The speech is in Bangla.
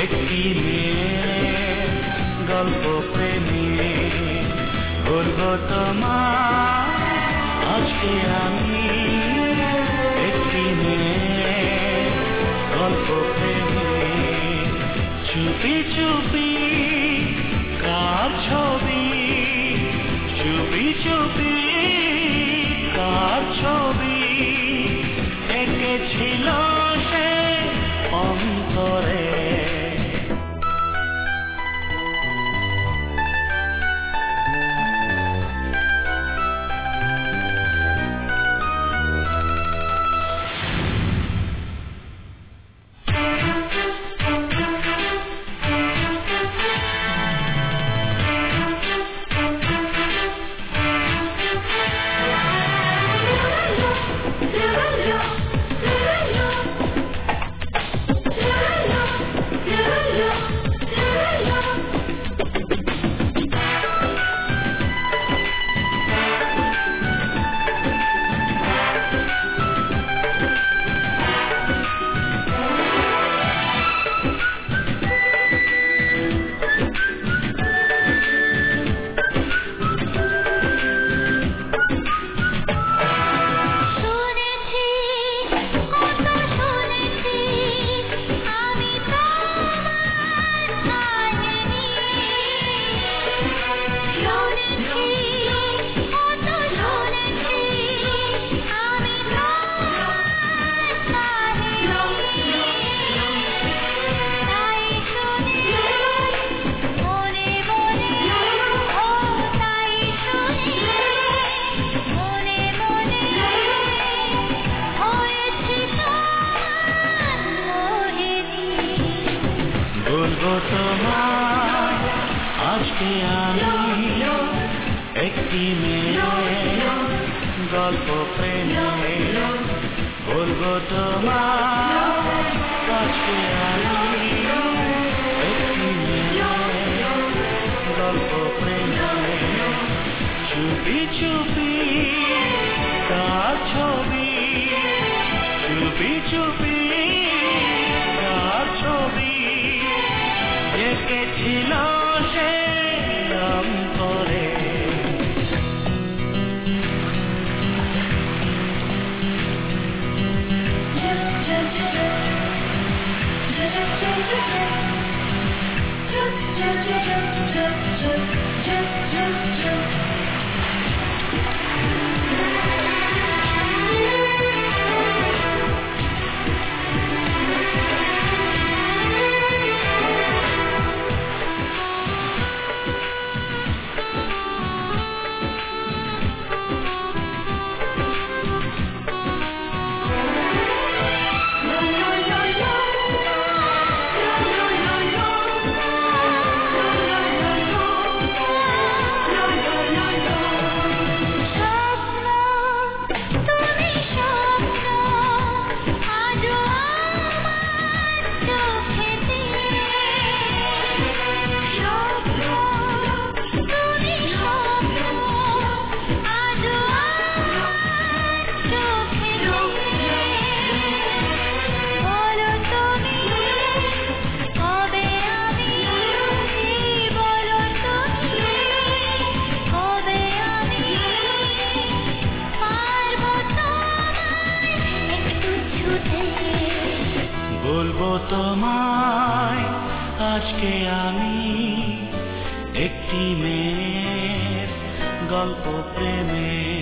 একটি মেয়ের গল্প প্রেমে বলবো তোমার আজকে আমি একটি মেয়ের গল্প প্রেমে চুপি চুপি কার ছবি চুপি চুপি কার ছবি এঁকেছিল সে অন্তরে বলবো তোমার আজকে আমি একটি মেয়ের গল্প প্রেমে বলবো তোমার আজকে আমি একটি মেয়ের গল্প প্রেমে চুপি চুপি কার ছবি চুপি চুপি কার ছবি এঁকেছিল সে অন্তরে বলবো তোমায় আজকে আমি একটি মেয়ের গল্প প্রেমে